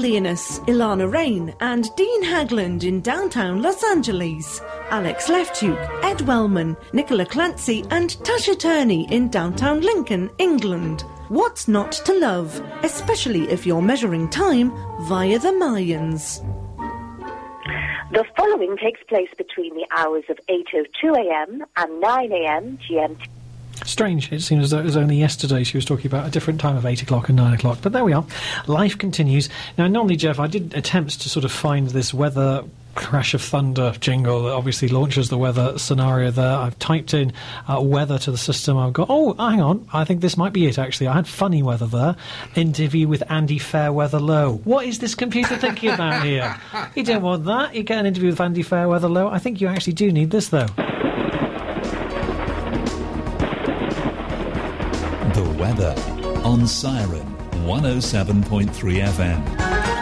Linus, Ilana Rain and Dean Hagland in downtown Los Angeles, Alex Leftuke, Ed Wellman, Nicola Clancy and Tasha Turney in downtown Lincoln, England. What's not to love, especially if you're measuring time via the Mayans? The following takes place between the hours of 8:02 a.m. and 9 a.m. GMT. Strange, it seems as though it was only yesterday she was talking about a different time of 8 o'clock and 9 o'clock, but there we are. Life continues. Now, normally, Jeff, I did attempt to sort of find this weather crash of thunder jingle that obviously launches the weather scenario there. I've typed in weather to the system. I've got, oh, hang on, I think this might be it, actually. I had funny weather there. Interview with Andy Fairweather-Low. What is this computer thinking about here? You don't want that. You get an interview with Andy Fairweather-Low. I think you actually do need this, though. The weather on Siren 107.3 FM.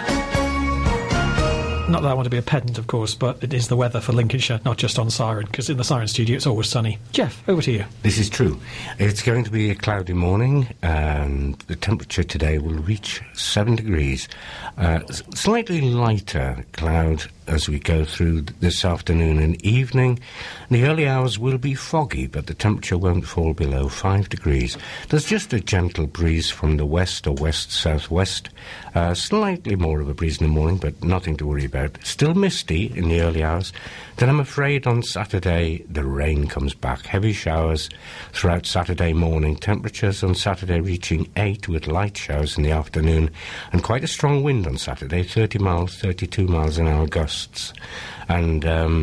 Not that I want to be a pedant, of course, but it is the weather for Lincolnshire, not just on Siren, because in the Siren studio it's always sunny. Jeff, over to you. This is true. It's going to be a cloudy morning, and the temperature today will reach 7 degrees. Slightly lighter cloud as we go through this afternoon and evening. The early hours will be foggy, but the temperature won't fall below 5 degrees. There's just a gentle breeze from the west or west-southwest. Slightly more of a breeze in the morning, but nothing to worry about. Still misty in the early hours. Then I'm afraid on Saturday the rain comes back. Heavy showers throughout Saturday morning. Temperatures on Saturday reaching 8 with light showers in the afternoon. And quite a strong wind on Saturday, 30 miles, 32 miles an hour gusts. And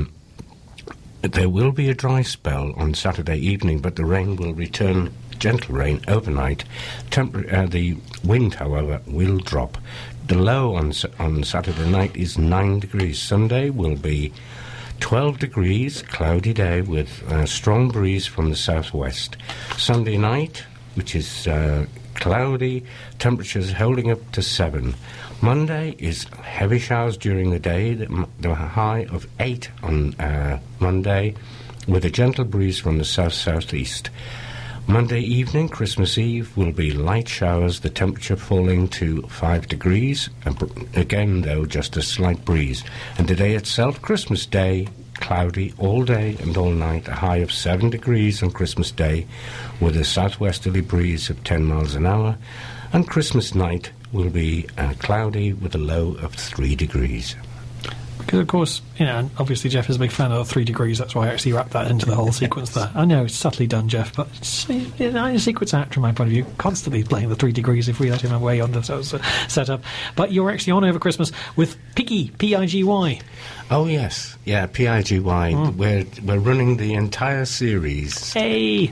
there will be a dry spell on Saturday evening, but the rain will return, gentle rain overnight. The wind, however, will drop. The low on Saturday night is 9 degrees. Sunday will be 12 degrees, cloudy day with a strong breeze from the southwest. Sunday night, which is cloudy, temperatures holding up to 7. Monday is heavy showers during the day, the high of 8 on Monday, with a gentle breeze from the south-southeast. Monday evening, Christmas Eve, will be light showers, the temperature falling to 5 degrees. Again, though, just a slight breeze. And the day itself, Christmas Day, cloudy all day and all night, a high of 7 degrees on Christmas Day, with a southwesterly breeze of 10 miles an hour. And Christmas night will be cloudy with a low of 3 degrees. Because, of course, you know, and obviously Jeff is a big fan of 3 degrees, that's why I actually wrapped that into the whole sequence there. I know, it's subtly done, Jeff, but it's, you know, a secret's actor from my point of view, constantly playing the 3 degrees if we let him away on the setup. But you're actually on over Christmas with Piggy, P-I-G-Y. Oh, yes. Yeah, P-I-G-Y. We're running the entire series. Hey!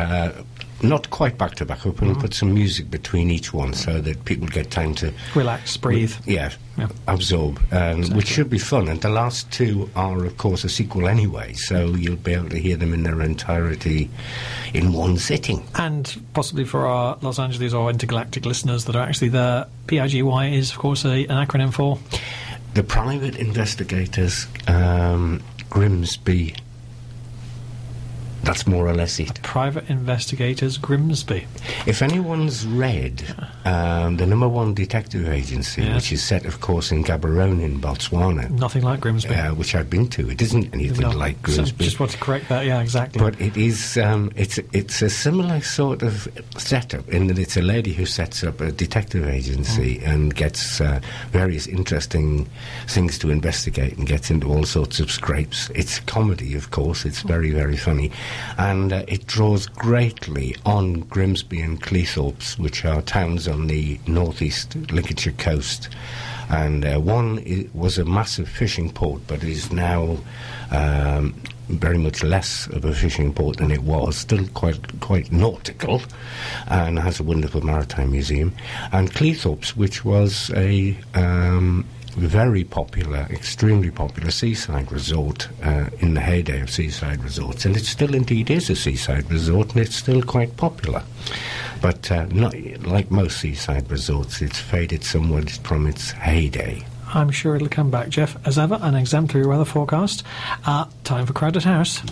Not quite back-to-back. We're going to put some music between each one so that people get time to... relax, breathe. Absorb, exactly. Which should be fun. And the last two are, of course, a sequel anyway, so you'll be able to hear them in their entirety in one sitting. And possibly for our Los Angeles or intergalactic listeners that are actually there, PIGY is, of course, an acronym for... The Private Investigators Grimsby. That's more or less it. Private Investigators Grimsby. If anyone's read the #1 detective agency, which is set, of course, in Gaborone in Botswana. Nothing like Grimsby. Which I've been to. It isn't anything like Grimsby. Just want to correct that, yeah, exactly. But it is, it's a similar sort of setup in that it's a lady who sets up a detective agency and gets various interesting things to investigate and gets into all sorts of scrapes. It's comedy, of course. It's very, very funny. And it draws greatly on Grimsby and Cleethorpes, which are towns on the northeast Lincolnshire coast. And one was a massive fishing port, but is now very much less of a fishing port than it was. Still quite nautical, and has a wonderful maritime museum. And Cleethorpes, which was a very popular, extremely popular seaside resort in the heyday of seaside resorts, and it still indeed is a seaside resort, and it's still quite popular. But not like most seaside resorts, it's faded somewhat from its heyday. I'm sure it'll come back, Jeff. As ever, an exemplary weather forecast. Time for Crowded House.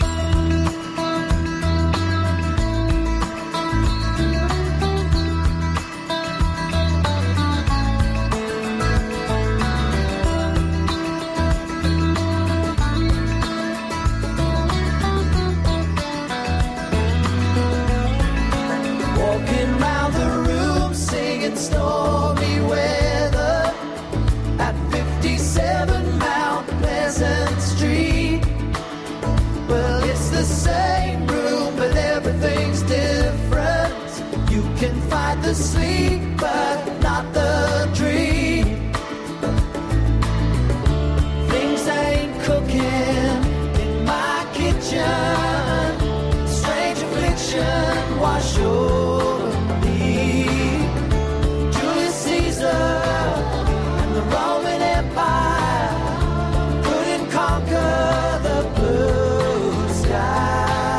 stormy weather at 57 Mount Pleasant Street. Well, it's the same room, but everything's different. You can fight the sleep, but not the dream. Things ain't cooking in my kitchen. Strange affliction wash over me. Julius Caesar and the Roman Empire couldn't conquer the blue sky.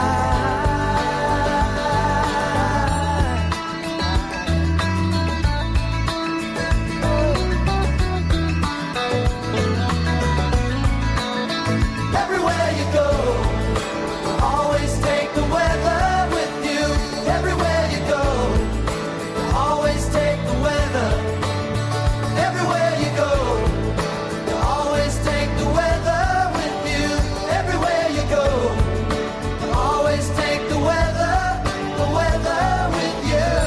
Everywhere you go, always take the weather with you. Everywhere you go, always take the weather. Everywhere you go, always take the weather with you. Everywhere you go, always take the weather with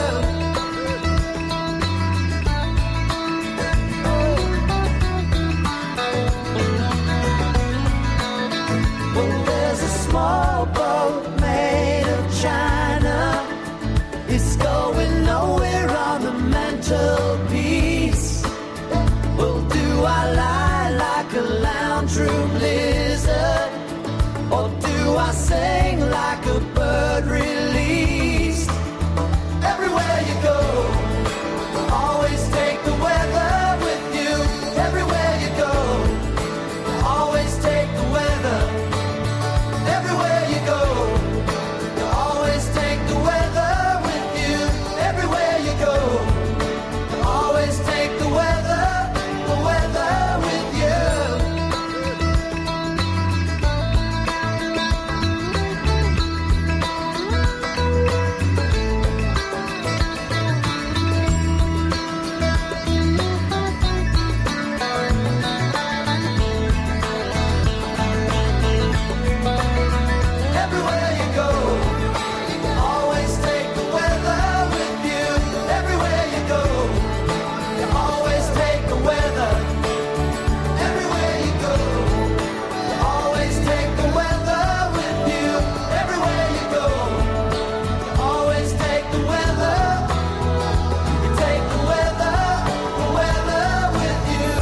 you. Well, there's a small boat made of china. It's going nowhere on the mantelpiece. Well, do I lie like a lounge room lizard? Or do I sing like a bird released? Everywhere you go, always take the weather with you. Everywhere you go, always take the weather. Everywhere you go, always take the weather with you. Everywhere you go, always take the weather with you. Everywhere you go, always take the weather with you. Everywhere you go, always take the weather. Everywhere you go, always take the weather with you. Everywhere you go, always take the weather. Take the weather with you.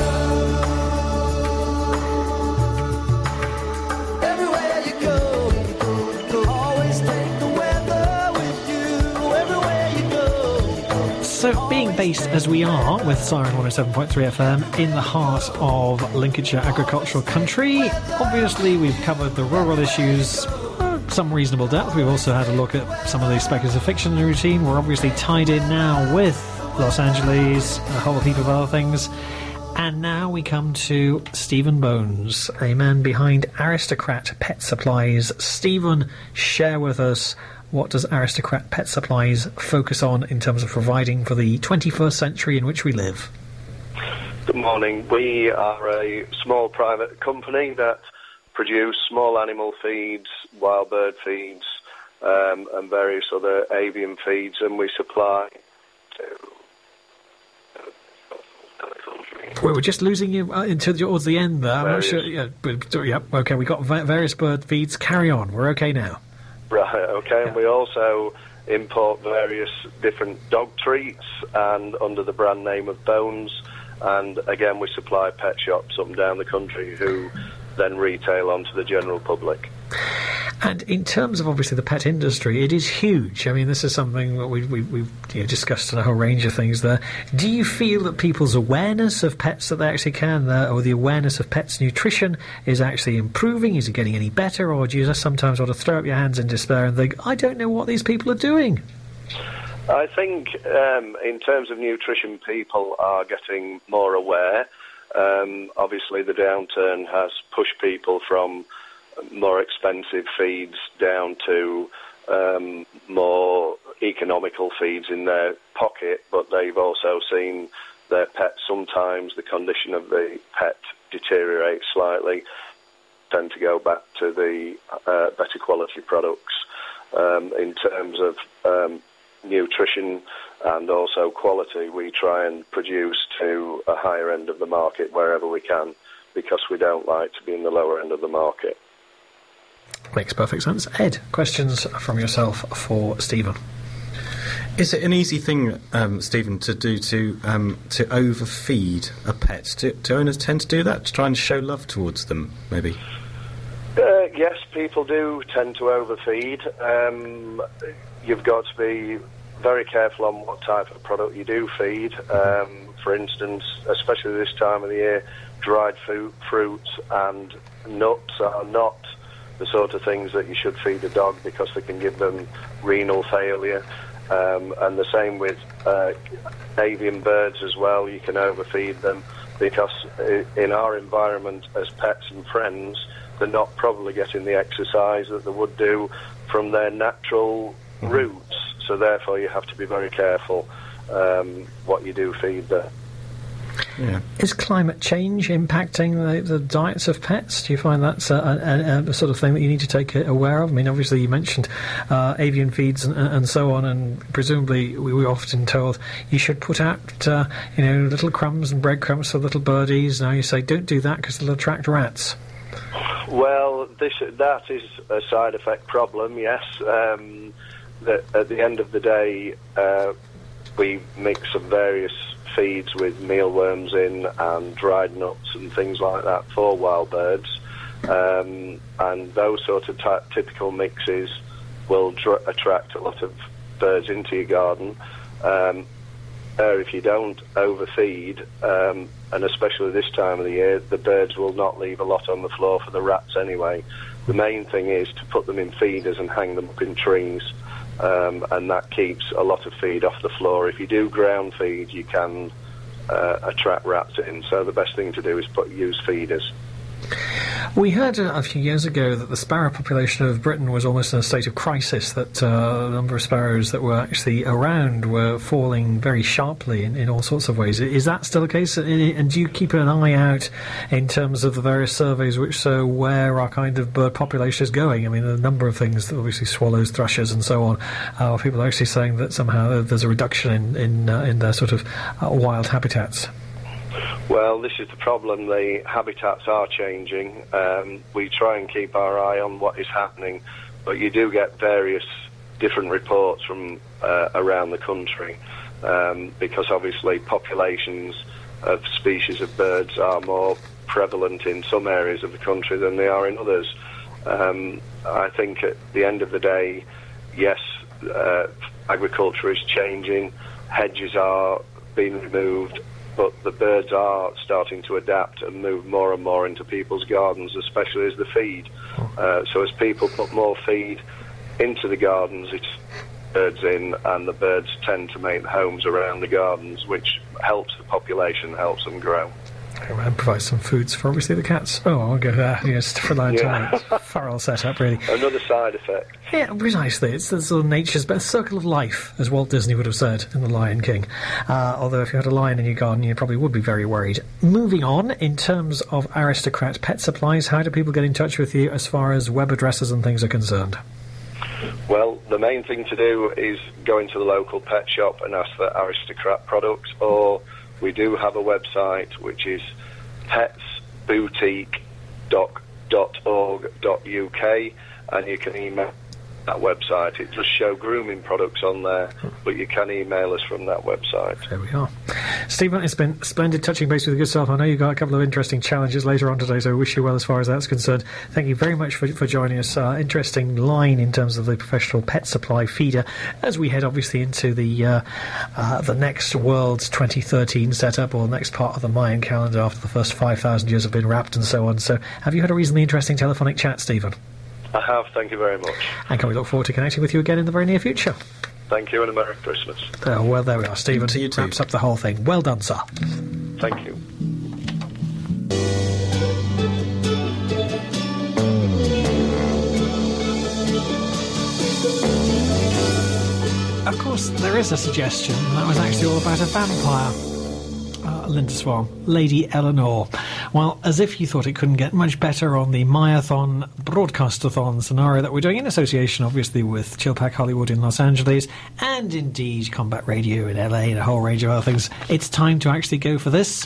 Everywhere you go, always take the weather with you. Everywhere you go. So, being based as we are with Siren 107.3 FM in the heart of Lincolnshire agricultural country, obviously we've covered the rural issues some reasonable depth. We've also had a look at some of the speculative fiction routine. We're obviously tied in now with Los Angeles, a whole heap of other things. And now we come to Stephen Bones, a man behind Aristocrat Pet Supplies. Stephen, share with us, what does Aristocrat Pet Supplies focus on in terms of providing for the 21st century in which we live? Good morning. We are a small private company that produce small animal feeds, wild bird feeds, and various other avian feeds, and we supply to... We were just losing you towards the end there. I'm not sure. Yeah, okay, we got various bird feeds. Carry on. We're okay now. Right, okay. Yeah. And we also import various different dog treats, and under the brand name of Bones. And again, we supply pet shops up and down the country who then retail onto the general public. And in terms of, obviously, the pet industry, it is huge. I mean, this is something that we've discussed a whole range of things there. Do you feel that people's awareness of pets that they actually can, or the awareness of pets' nutrition, is actually improving? Is it getting any better? Or do you just sometimes want to throw up your hands in despair and think, I don't know what these people are doing? I think in terms of nutrition, people are getting more aware. Obviously, the downturn has pushed people from more expensive feeds down to more economical feeds in their pocket, but they've also seen their pet, sometimes the condition of the pet deteriorates slightly, tend to go back to the better quality products. In terms of nutrition, and also quality. We try and produce to a higher end of the market wherever we can, because we don't like to be in the lower end of the market. Makes perfect sense. Ed, questions from yourself for Stephen. Is it an easy thing, Stephen, to do to overfeed a pet? Do owners tend to do that, to try and show love towards them, maybe? Yes, people do tend to overfeed. You've got to be very careful on what type of product you do feed. For instance, especially this time of the year, dried fruits and nuts are not the sort of things that you should feed a dog, because they can give them renal failure. And the same with avian birds as well. You can overfeed them, because in our environment as pets and friends, they're not probably getting the exercise that they would do from their natural roots. So therefore you have to be very careful what you do feed them. Yeah. Is climate change impacting the diets of pets? Do you find that's a sort of thing that you need to take aware of? I mean, obviously you mentioned avian feeds and so on, and presumably we were often told you should put out little crumbs and breadcrumbs for little birdies. Now you say don't do that because they'll attract rats. Well, that is a side effect problem, yes. That at the end of the day, we mix some various feeds with mealworms in and dried nuts and things like that for wild birds, and those sort of typical mixes will attract a lot of birds into your garden. If you don't overfeed, and especially this time of the year, the birds will not leave a lot on the floor for the rats anyway. The main thing is to put them in feeders and hang them up in trees. And that keeps a lot of feed off the floor. If you do ground feed, you can attract rats in. So the best thing to do is use feeders. We heard a few years ago that the sparrow population of Britain was almost in a state of crisis, that the number of sparrows that were actually around were falling very sharply in all sorts of ways. Is that still the case? And do you keep an eye out in terms of the various surveys which show where our kind of bird population is going? I mean, a number of things, obviously swallows, thrushes and so on. People are actually saying that somehow there's a reduction in their sort of wild habitats. Well, this is the problem. The habitats are changing. We try and keep our eye on what is happening, but you do get various different reports from around the country, because obviously populations of species of birds are more prevalent in some areas of the country than they are in others. I think at the end of the day, yes, agriculture is changing, hedges are being removed, but the birds are starting to adapt and move more and more into people's gardens, especially as the feed. So as people put more feed into the gardens, it's birds in, and the birds tend to make homes around the gardens, which helps the population, helps them grow. And provide some foods for obviously the cats. Oh, I'll go there. Yes, for the entire feral setup, really. Another side effect. Yeah, precisely. It's the sort of nature's best circle of life, as Walt Disney would have said in The Lion King. Although if you had a lion in your garden, you probably would be very worried. Moving on, in terms of Aristocrat Pet Supplies, how do people get in touch with you as far as web addresses and things are concerned? Well, the main thing to do is go into the local pet shop and ask for Aristocrat products, or we do have a website which is petsboutique.org.uk, and you can email that website. It does show grooming products on there, but you can email us from that website. There we are. Stephen, it's been splendid touching base with yourself. I know you've got a couple of interesting challenges later on today, so I wish you well as far as that's concerned. Thank you very much for joining us. Interesting line in terms of the professional pet supply feeder as we head obviously into the next World's 2013 setup, or next part of the Mayan calendar after the first 5,000 years have been wrapped and so on. So have you had a reasonably interesting telephonic chat, Stephen? I have, thank you very much. And can we look forward to connecting with you again in the very near future? Thank you, and a Merry Christmas. Well, there we are, Stephen. To you too. Wraps up the whole thing. Well done, sir. Thank you. Of course, there is a suggestion, and that was actually all about a vampire. Lindisfarne, Lady Eleanor. Well, as if you thought it couldn't get much better on the Myathon Broadcastathon scenario that we're doing in association, obviously, with Chilpack Hollywood in Los Angeles and indeed Combat Radio in LA and a whole range of other things. It's time to actually go for this.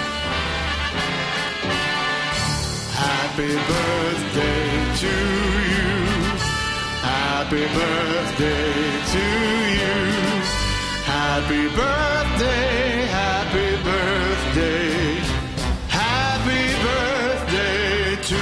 Happy birthday to you. Happy birthday to you. Happy birthday, happy birthday. Happy birthday to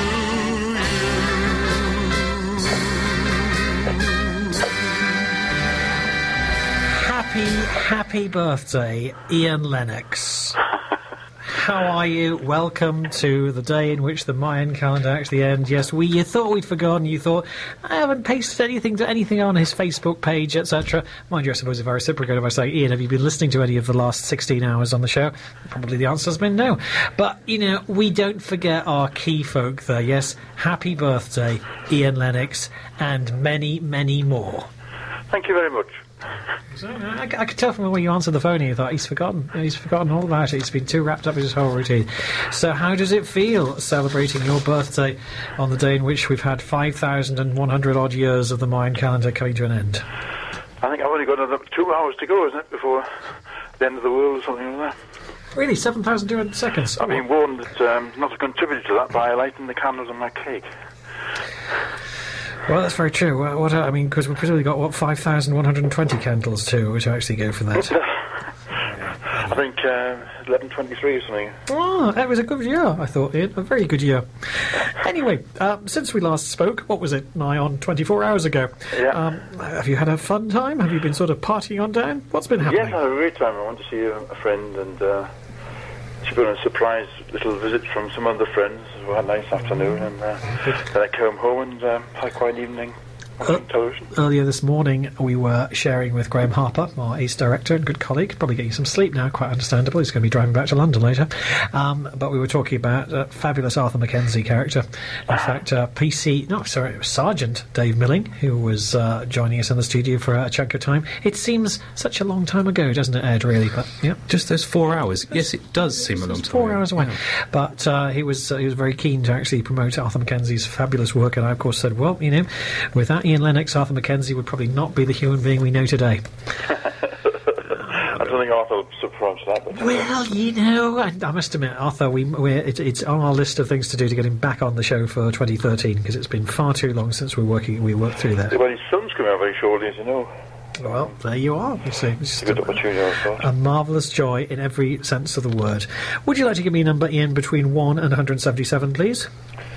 you. Happy birthday, Ian Lennox. How are you? Welcome to the day in which the Mayan calendar actually ends. Yes, you thought we'd forgotten. You thought, I haven't pasted anything on his Facebook page, etc. Mind you, I suppose if I reciprocate, if I say, Ian, have you been listening to any of the last 16 hours on the show? Probably the answer has been no. But, we don't forget our key folk there. Yes, happy birthday, Ian Lennox, and many, many more. Thank you very much. So, I could tell from the way you answered the phone, you thought he's forgotten all about it. He's been too wrapped up with his whole routine. So how does it feel celebrating your birthday on the day in which we've had 5,100 odd years of the Mayan calendar coming to an end? I think I've only got another 2 hours to go, isn't it, before the end of the world or something like that. Really? 7,200 seconds? I've been warned that not to contribute to that by lighting the candles on my cake. Well, that's very true. Because we've presumably got, 5,120 candles to actually go for that. I think 11:23 or something. Oh, that was a good year, I thought, Ian. A very good year. Anyway, since we last spoke, what was it, nigh on 24 hours ago? Yeah. Have you had a fun time? Have you been sort of partying on down? What's been happening? Yes, I had a great time. I went to see a friend, and she put on a surprise little visit from some other friends. We had a nice afternoon, and then I came home and had quite an evening watching television. Earlier this morning, we were sharing with Graham Harper, our ACE director and good colleague, probably getting some sleep now, quite understandable. He's going to be driving back to London later. But we were talking about fabulous Arthur Mackenzie character. In fact, Sergeant Dave Milling, who was joining us in the studio for a chunk of time. It seems such a long time ago, doesn't it, Ed, really? But yeah, just those 4 hours. Yes, it does seem a long time. 4 hours away. Yeah. But he was very keen to actually promote Arthur Mackenzie's fabulous work, and I, of course, said, well, without Ian Lennox, Arthur Mackenzie would probably not be the human being we know today. I don't think Arthur would surprise that. But well, I must admit, Arthur, it's on our list of things to do to get him back on the show for 2013, because it's been far too long since we worked through that. Well, his son's coming out very shortly, as you know. Well, there you are. You see, it's a good opportunity, I thought. A marvellous joy in every sense of the word. Would you like to give me a number, Ian, between 1 and 177, please?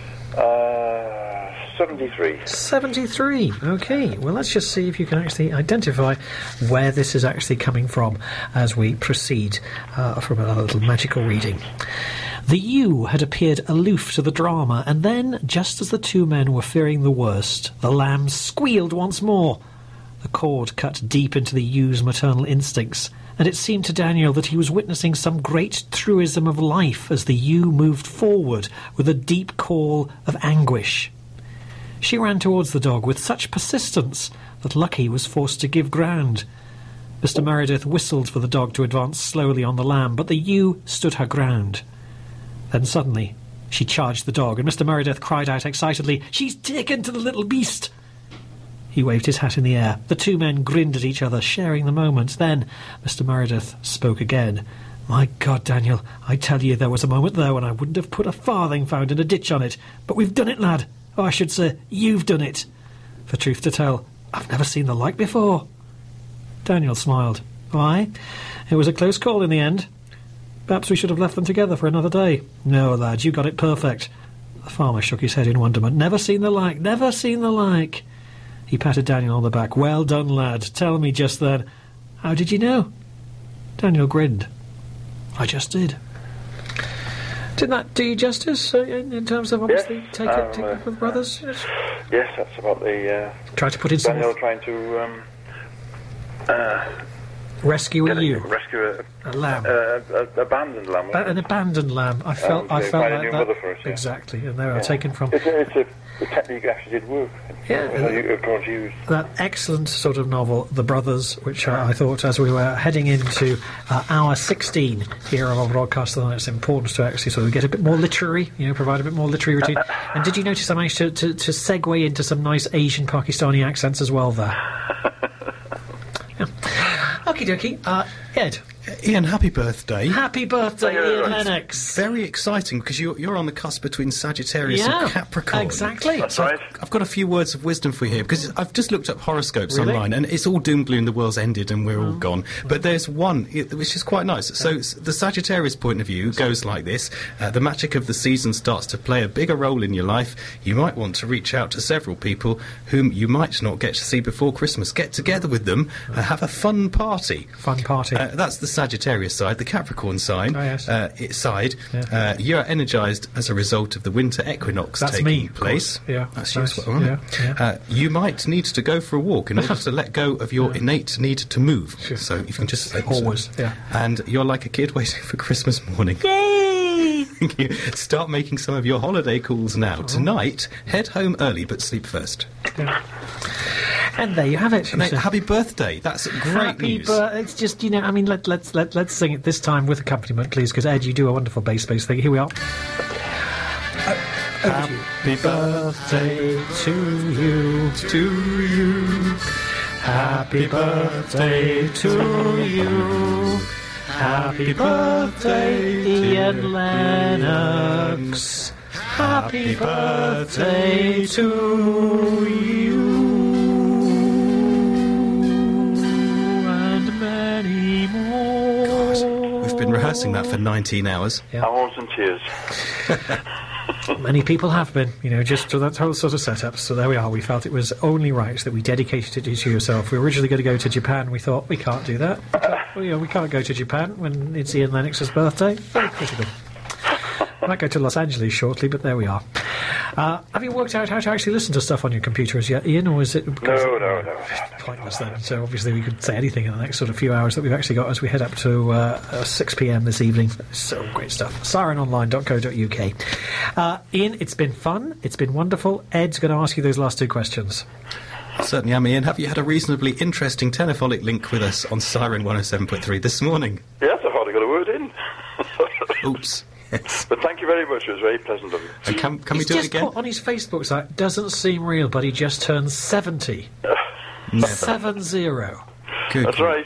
73. 73. Okay. Well, let's just see if you can actually identify where this is actually coming from as we proceed from a little magical reading. The ewe had appeared aloof to the drama, and then, just as the two men were fearing the worst, the lamb squealed once more. The cord cut deep into the ew's maternal instincts, and it seemed to Daniel that he was witnessing some great truism of life as the ewe moved forward with a deep call of anguish. She ran towards the dog with such persistence that Lucky was forced to give ground. Mr. Meredith whistled for the dog to advance slowly on the lamb, but the ewe stood her ground. Then suddenly she charged the dog, and Mr. Meredith cried out excitedly, "She's taken to the little beast!" He waved his hat in the air. The two men grinned at each other, sharing the moment. Then Mr. Meredith spoke again. "My God, Daniel, I tell you there was a moment there when I wouldn't have put a farthing found in a ditch on it. But we've done it, lad. Oh, I should say, you've done it. For truth to tell, I've never seen the like before." Daniel smiled. "Why? It was a close call in the end. Perhaps we should have left them together for another day." "No, lad, you got it perfect." The farmer shook his head in wonderment. "Never seen the like, never seen the like." He patted Daniel on the back. "Well done, lad. Tell me just then, how did you know?" Daniel grinned. "I just did." Didn't that do you justice in terms of obviously take it up with brothers? Yes, that's about the... Try to put in Daniel trying to... rescue a ewe. Rescue A lamb. Abandoned lamb. An abandoned lamb. I felt find a like new that. mother for us, yeah. Exactly, and they are taken from The technique actually did work. that excellent sort of novel, The Brothers, which I thought, as we were heading into hour 16 here on our broadcast, that it's important to actually sort of get a bit more literary, provide a bit more literary routine. And did you notice I managed to segue into some nice Asian Pakistani accents as well there? Yeah. Okie dokie. Ed. Ian, happy birthday. Happy birthday, Ian Lennox. Very exciting, because you're on the cusp between Sagittarius and Capricorn. Exactly. That's right. I've got a few words of wisdom for you here, because I've just looked up horoscopes Really? online, and it's all doom gloom, the world's ended and we're all gone. But there's one which is quite nice. So the Sagittarius point of view goes like this. The magic of the season starts to play a bigger role in your life. You might want to reach out to several people whom you might not get to see before Christmas. Get together with them, have a fun party. Fun party. That's the Sagittarius side. The Capricorn side, Yeah. you're energised as a result of the winter equinox That's taking me, place. Yeah, That's nice. you as well. Yeah. You might need to go for a walk in order to let go of your innate need to move. So if you can just Always, yeah. And you're like a kid waiting for Christmas morning. Yay! You start making some of your holiday calls now. Tonight, head home early but sleep first. Yeah. And there you have it. Mate, happy birthday! That's great news. It's just let's sing it this time with accompaniment, please, because Ed, you do a wonderful bass thing. Here we are. Happy birthday to you. Happy birthday to you. Happy birthday, Ian Lennox. Happy birthday to you. We've been rehearsing that for 19 hours. Yeah. Hours and tears. Many people have been, just to that whole sort of setup. So there we are. We felt it was only right that we dedicated it to yourself. We were originally going to go to Japan. We thought, we can't do that. We can't go to Japan when it's Ian Lennox's birthday. Very critical. I might go to Los Angeles shortly, but there we are. Have you worked out how to actually listen to stuff on your computer as yet, Ian, or is it... No. Pointless then. So obviously we could say anything in the next sort of few hours that we've actually got as we head up to 6 p.m. this evening. So great stuff. sirenonline.co.uk. Ian, it's been fun. It's been wonderful. Ed's going to ask you those last two questions. Certainly am, Ian. Have you had a reasonably interesting telephonic link with us on Siren 107.3 this morning? Yes, I've hardly got a word in. Oops. Yes. But thank you very much. It was very pleasant of you. And can we do it He's just again? put on his Facebook site, doesn't seem real, but he just turned 70. 70. Good. That's right.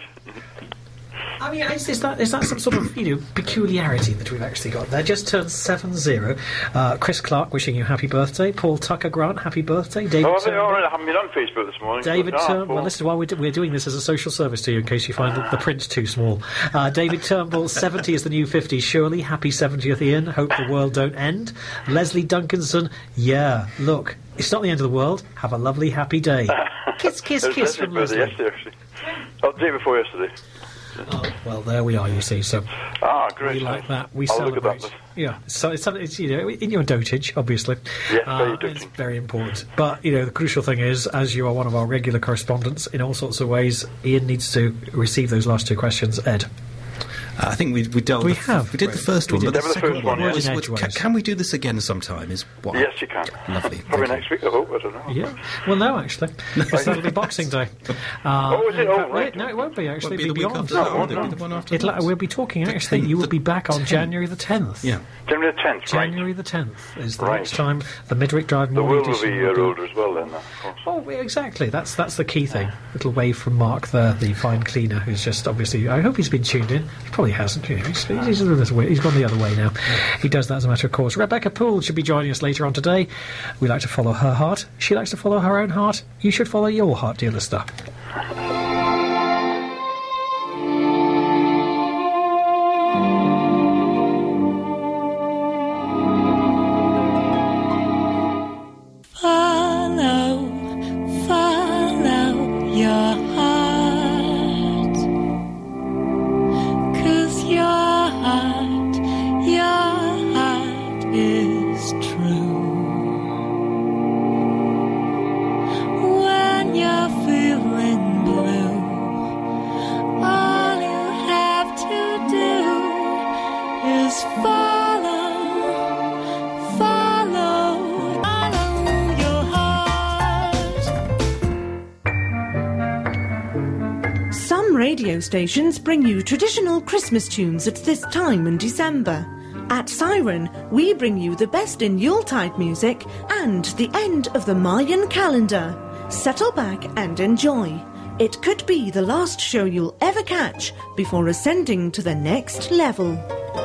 I mean, is that some sort of peculiarity that we've actually got there? Just turned 70. Chris Clark wishing you happy birthday. Paul Tucker Grant, happy birthday. David I Turnbull. haven't been on Facebook this morning. David Turnbull. Well, this is why we're doing this as a social service to you, in case you find the print too small. David Turnbull, 70 is the new 50. Surely, happy 70th, Ian. Hope the world don't end. Leslie Duncanson, yeah. Look, it's not the end of the world. Have a lovely, happy day. Kiss, kiss, kiss from Leslie. Yesterday, actually. Oh, the day before yesterday. Oh, well, there we are, you see. So great. we like that. We I'll celebrate. look at that. Yeah, so it's in your dotage, obviously. Yes, very doting. It's very important. But the crucial thing is, as you are one of our regular correspondents in all sorts of ways, Ian needs to receive those last two questions. Ed. I think we dealt. We We did the first one, but the did the second first one one, was. yeah. Can we do this again sometime? Is what? Yes, you can. Lovely. Probably Thank next week, I hope. I don't know. Yeah. Well, no, actually. That'll be Boxing Day. Is it? In Oh, fact, right. No, it won't be, actually. Won't be It'll the be week beyond. after that, will it? It'll be the one after that. We'll be talking, actually. You will be back on January the 10th. Yeah. January the 10th, January the 10th is the Right. next time the Midwick Drive The morning world will edition be a year older as well then, of course. Oh, yeah, exactly. That's the key thing. Little wave from Mark there, the fine cleaner, who's just obviously... I hope he's been tuned in. He probably hasn't. He's gone the other way now. He does that as a matter of course. Rebecca Poole should be joining us later on today. We like to follow her heart. She likes to follow her own heart. You should follow your heart, dear listener. Follow your heart, 'cause your heart is true. When you're feeling Just follow your heart. Some radio stations bring you traditional Christmas tunes at this time in December. At Siren, we bring you the best in Yuletide music and the end of the Mayan calendar. Settle back and enjoy. It could be the last show you'll ever catch before ascending to the next level.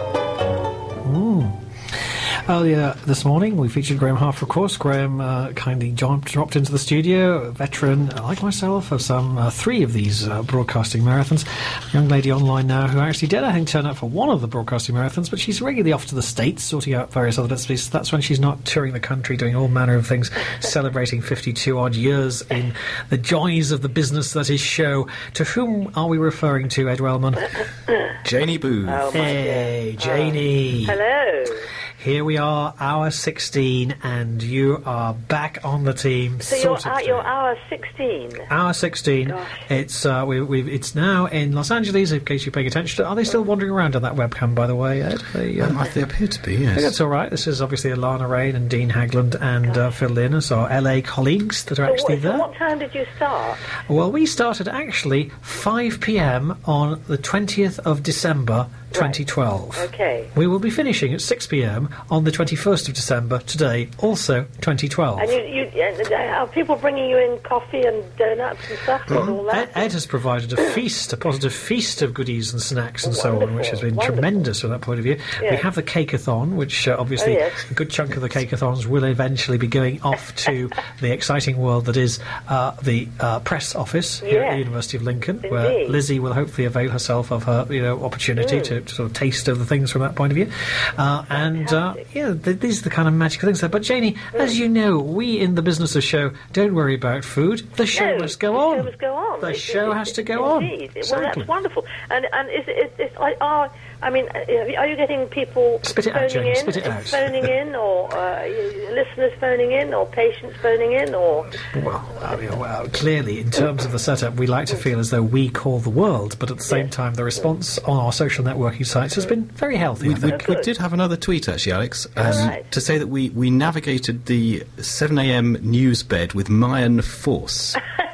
Earlier this morning, we featured Graham Half, of course. Graham kindly dropped into the studio, a veteran, like myself, of some 3 of these broadcasting marathons. A young lady online now who actually did, I think, turn up for one of the broadcasting marathons, but she's regularly off to the States, sorting out various other bits and pieces. That's when she's not touring the country, doing all manner of things, celebrating 52-odd years in the joys of the business that is show. To whom are we referring to, Ed Wellman? Janie Booth. Oh, my Hey, Janie. Hello. Here we are, hour 16, and you are back on the team. So you're hour 16. Hour 16. Gosh. It's it's now in Los Angeles. In case you're paying attention, are they still wandering around on that webcam? By the way, Ed, They appear to be. I think Yes. that's all right. This is obviously Alana Rain and Dean Hagland and Phil Linus, our LA colleagues that are actually there. What time did you start? Well, we started actually 5 p.m. on the 20th of December, 2012. Okay. We will be finishing at 6 p.m. on the 21st of December today, also 2012. And are people bringing you in coffee and donuts and stuff and all that? Ed has provided a feast, a positive feast of goodies and snacks and so on, Wonderful, which has been wonderful. tremendous from that point of view. Yeah. We have the Cake-a-thon, which obviously yes. a good chunk of the Cake-a-thons will eventually be going off to the exciting world that is the press office here at the Yes. University of Lincoln, where Indeed. Lizzie will hopefully avail herself of her opportunity to sort of taste of the things from that point of view. These are the kind of magical things there. But Janie, as you know, we in the business of show don't worry about food. The show must go on. The show must go on. The show has to go on. Indeed. Well, Exactly. that's wonderful. And are you getting people Spit it out, phoning Jane, in, spit it out. phoning in, or listeners phoning in, or patients phoning in, or? Well, clearly, in terms of the setup, we like to feel as though we call the world, but at the same time, the response on our social networking sites has been very healthy. I think. We did have another tweet, actually, Alex, right. to say that we navigated the 7 a.m. news bed with Mayan force.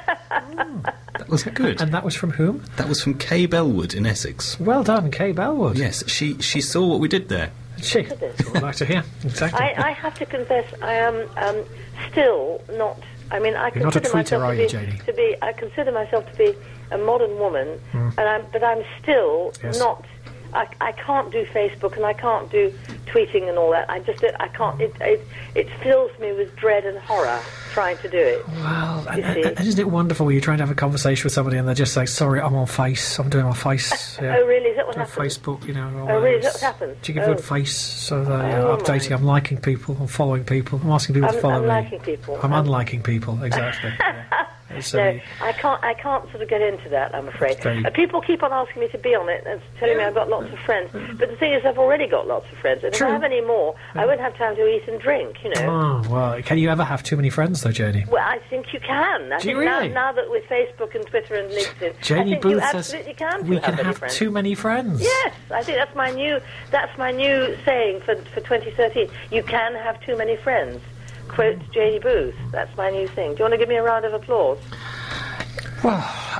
That was good. And that was from whom? That was from Kay Bellwood in Essex. Well done, Kay Bellwood. Yes, she saw what we did there. She. That's what I'd like to hear. Exactly. I have to confess, I am still not. I mean, I You're not a consider tweeter, myself are you, Janie? I consider myself to be a modern woman, but I'm still Yes. not. I can't do Facebook and I can't do tweeting and all that. I can't. It fills me with dread and horror trying to do it. Well, You see? and isn't it wonderful when you're trying to have a conversation with somebody and they're just like, sorry, I'm on Face, I'm doing my Face. Yeah. Oh, really? Is that what On happens? Facebook, Oh, really? Is that what happens? Do you give Oh. good face? So that Oh, updating, my. I'm liking people, I'm following people, I'm asking people to follow I'm me. liking people. I'm unliking people, exactly. Yeah. It's, No, I can't sort of get into that, I'm afraid. Very- People keep on asking me to be on it and telling me I've got lots of friends. But the thing is, I've already got lots of friends. And True. if I have any more, I won't have time to eat and drink, you know. Oh, well, can you ever have too many friends, though, Janie? Well, I think you can. I Do you think really? now that with Facebook and Twitter and LinkedIn, I Janie think Booth you says absolutely can. we can many have friends. too many friends. Yes, I think that's my new saying for 2013. You can have too many friends. Quote Janie Booth. That's my new thing. Do you want to give me a round of applause? Well,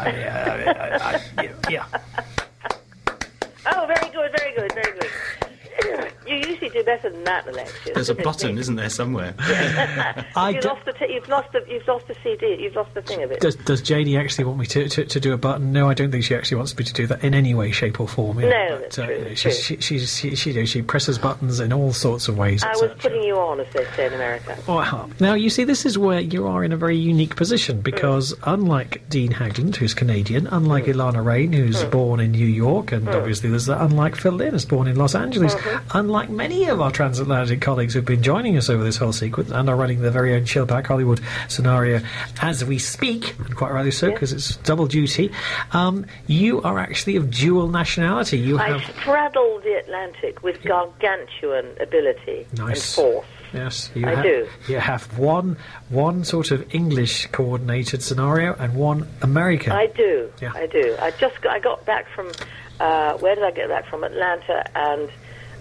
yeah. Oh, very good, very good, very good. You usually do better than that, Alexis. There's a button, isn't there, somewhere? You've lost the CD. You've lost the thing of it. Does Janie actually want me to do a button? No, I don't think she actually wants me to do that in any way, shape, or form. No, but, that's true, you know, true. she presses buttons in all sorts of ways. I was putting you on, as they say in America. Well, now, you see, this is where you are in a very unique position because unlike Dean Hagland, who's Canadian, unlike Ilana Rain, who's born in New York, and obviously there's that, unlike Phil Linus, born in Los Angeles, unlike many of our transatlantic colleagues who've been joining us over this whole sequence and are running their very own Chillback Hollywood scenario as we speak, and quite rightly so, because it's double duty, you are actually of dual nationality. I straddle the Atlantic with gargantuan ability and force. Yes, I do. You have one sort of English coordinated scenario and one American. I do. Yeah. I do. I got back from where did I get back from? Atlanta, and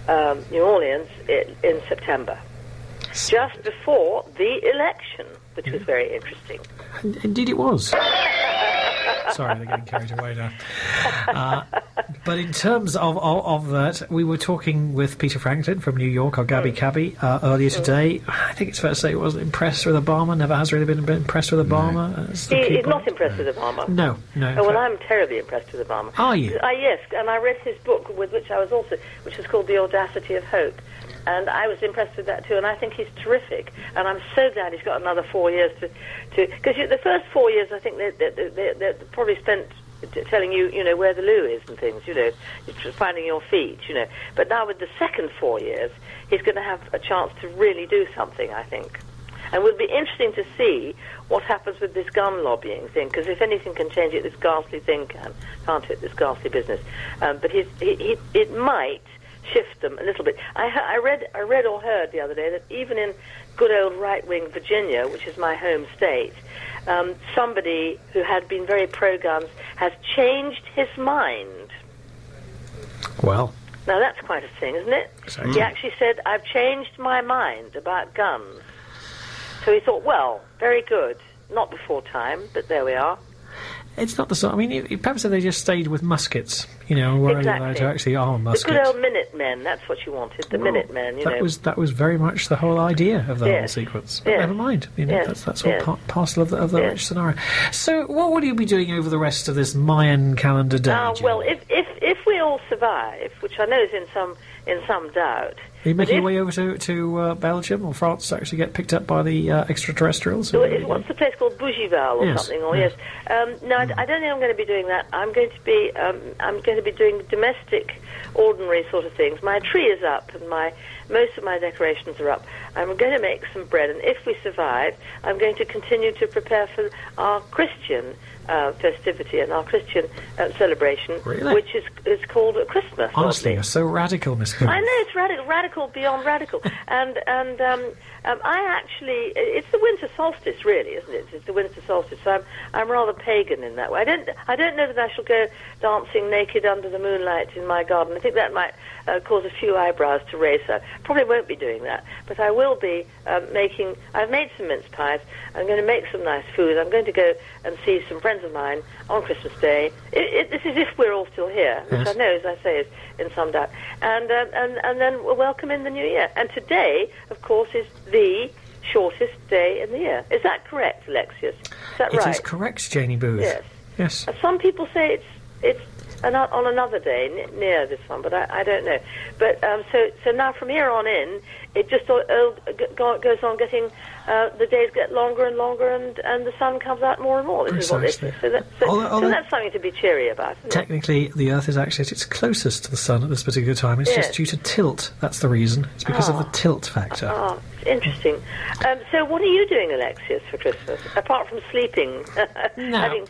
New Orleans in September, just before the election, which was very interesting. Indeed it was. Sorry, they're getting carried away now. But in terms of that, we were talking with Peter Franklin from New York, or Gabby Cabby, earlier today. I think it's fair to say he wasn't impressed with Obama, never has really been impressed with Obama. He's not impressed with Obama. No. Oh, well, I'm terribly impressed with Obama. Are you? Yes, and I read his book, which is called The Audacity of Hope. And I was impressed with that too, and I think he's terrific. And I'm so glad he's got another 4 years to because the first 4 years, I think they probably spent telling you, where the loo is and things, just finding your feet, But now with the second 4 years, he's going to have a chance to really do something, I think. And it would be interesting to see what happens with this gun lobbying thing, because if anything can change it, this ghastly thing can't it? This ghastly business. But it might shift them a little bit. I read or heard the other day that even in good old right-wing Virginia, which is my home state, somebody who had been very pro-guns has changed his mind. Well. Now that's quite a thing, isn't it? Exactly. He actually said, I've changed my mind about guns. So he thought, well, very good. Not before time, but there we are. It's not the sort. I mean, perhaps if they just stayed with muskets, weren't allowed to actually arm muskets. The good old Minutemen, that's what you wanted, the Minutemen, That was very much the whole idea of the whole sequence. But never mind. That's all parcel of the rich scenario. So, what will you be doing over the rest of this Mayan calendar day? Well, if we all survive, which I know is in some doubt. Are you making your way over to Belgium or France to actually get picked up by the extraterrestrials? What's the place called Bougival or something? Or yes. No, I don't think I'm going to be doing that. I'm going to be doing domestic, ordinary sort of things. My tree is up, and most of my decorations are up. I'm going to make some bread, and if we survive, I'm going to continue to prepare for our Christian festivity and our Christian celebration, which is called Christmas. Honestly, you're so radical, Miss Clemens. I know, it's radical beyond radical. and I actually, it's the winter solstice, really, isn't it? It's the winter solstice. So I'm rather pagan in that way. I don't know that I shall go dancing naked under the moonlight in my garden. I think that might cause a few eyebrows to raise. So probably won't be doing that, but I will be making. I've made some mince pies. I'm going to make some nice food. I'm going to go and see some friends of mine on Christmas Day. This is if we're all still here, which I know, as I say, is in some doubt. And then we'll welcome in the new year. And today, of course, is the shortest day in the year. Is that correct, Alexius? Is that right? It is correct, Janie Booth. Yes. Some people say it's on another day near this one, but I don't know. But so now from here on in, it just goes on getting the days get longer and longer, and the sun comes out more and more. Precisely. So that's something to be cheery about. Technically, the Earth is actually at its closest to the sun at this particular time. It's just due to tilt. That's the reason. It's because of the tilt factor. Oh, interesting. So what are you doing, Alexius, for Christmas, apart from sleeping? No.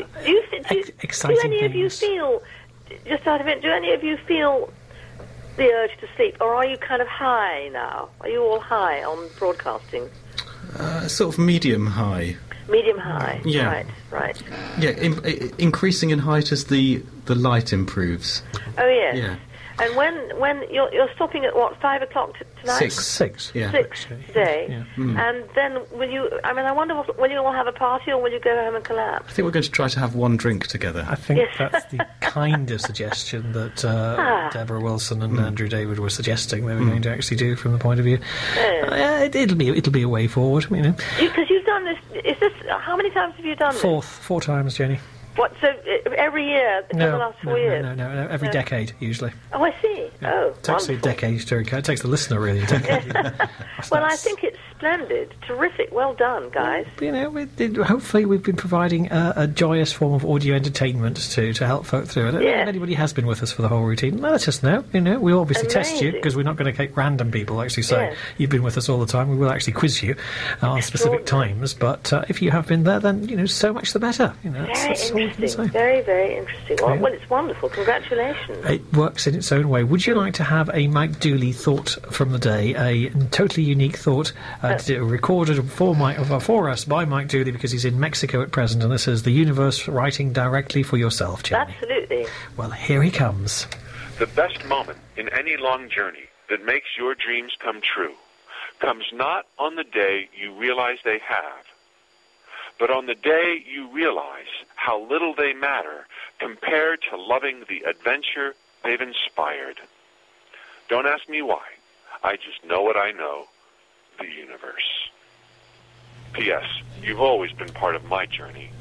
Do any of you feel, just out of it, do any of you feel the urge to sleep, or are you kind of high now? Are you all high on broadcasting? Sort of medium high. Medium high. Yeah. Right. Yeah, increasing in height as the light improves. Oh yes. Yeah. And when you're stopping at what, 5 o'clock tonight? 6. Yeah. 6 today. Yeah. And then will you? I mean, I wonder, will you all have a party, or will you go home and collapse? I think we're going to try to have one drink together. I think that's the kind of suggestion that Deborah Wilson and Andrew David were suggesting they were going to actually do from the point of view. It'll be a way forward, Because you've done this. Is this? How many times have you done this? 4 times, Jenny. What? So every year for the last 4 years? No. Every decade usually. Oh, I see. Yeah. Oh, it takes a decade to recount. It takes the listener really a decade. Well, I think it's splendid, terrific, well done, guys. Hopefully we've been providing a joyous form of audio entertainment to help folk through it. I don't know if anybody has been with us for the whole routine. Let us know. We obviously test you, because we're not going to take random people actually saying you've been with us all the time. We will actually quiz you on specific times. But if you have been there, then so much the better. That's all we can say. Very, very interesting. Well, it's wonderful. Congratulations. It works in its own way. Would you like to have a Mike Dooley thought from the day, a totally unique thought recorded for us by Mike Dooley, because he's in Mexico at present, and this is The Universe Writing Directly for Yourself, Jenny? Absolutely. Well, here he comes. The best moment in any long journey that makes your dreams come true comes not on the day you realize they have, but on the day you realize how little they matter compared to loving the adventure they've inspired. Don't ask me why. I just know what I know. The universe. P.S. You've always been part of my journey.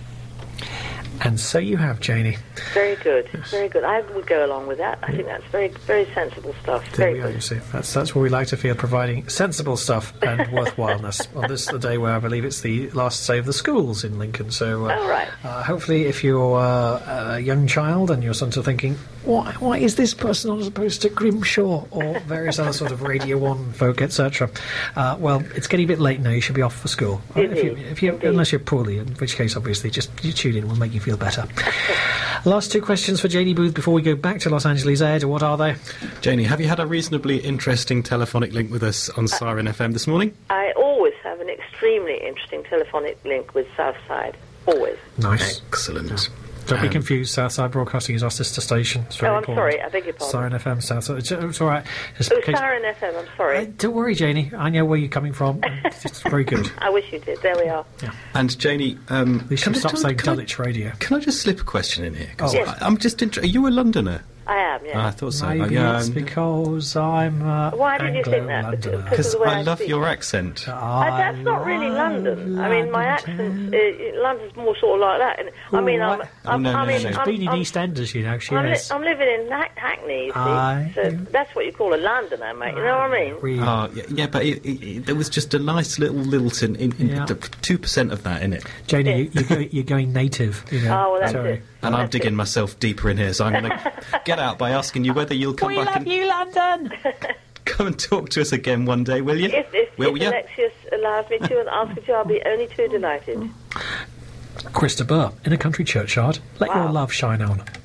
And so you have, Janie. Very good, very good. I would go along with that. I think that's very, very sensible stuff. There Very we are, good. you see. That's what we like to feel, providing sensible stuff and worthwhileness. Well, this is the day where I believe it's the last day of the schools in Lincoln. So right. Hopefully if you're a young child and you're sort of thinking, why is this person not opposed to Grimshaw or various other sort of Radio 1 folk, etc. Well, it's getting a bit late now. You should be off for school. Unless you're poorly, in which case, obviously, just you tune in. We'll make you feel better. Last two questions for Janie Booth before we go back to Los Angeles. Ed, what are they? Janie, have you had a reasonably interesting telephonic link with us on Siren FM this morning? I always have an extremely interesting telephonic link with Southside. Always. Nice. Excellent. Don't be confused. Southside Broadcasting is our sister station. It's very I'm important. sorry. I beg your pardon. Siren FM, Southside. It's all right. Siren FM. I'm sorry. Don't worry, Janie. I know where you're coming from. It's very good. I wish you did. There we are. Yeah. And Janie, we should stop saying Dulwich Radio. Can I just slip a question in here? 'Cause Yes. I'm just interested. Are you a Londoner? I am, yeah. I thought so. Maybe it's because I'm Why did you think that? Anglo-Londoner. Because of the way I love speak? your accent. That's not really London. I mean, my accent, London's more sort of like that. And, I mean, She's been in EastEnders, you know. She has. I'm living in Hackney, you see. So that's what you call a Londoner, mate. You know what I mean? Yeah, but there was just a nice little Lilton in 2% of that in it. Janie, you're going native. You know. Oh, well, that's Sorry. it. And I'm digging myself deeper in here, so I'm going to get out by asking you whether you'll come back and you, London. come and talk to us again one day, will you? If Alexius allows me to and asks me to, I'll be only too delighted. Christa Burr in a country churchyard. Let your love shine on.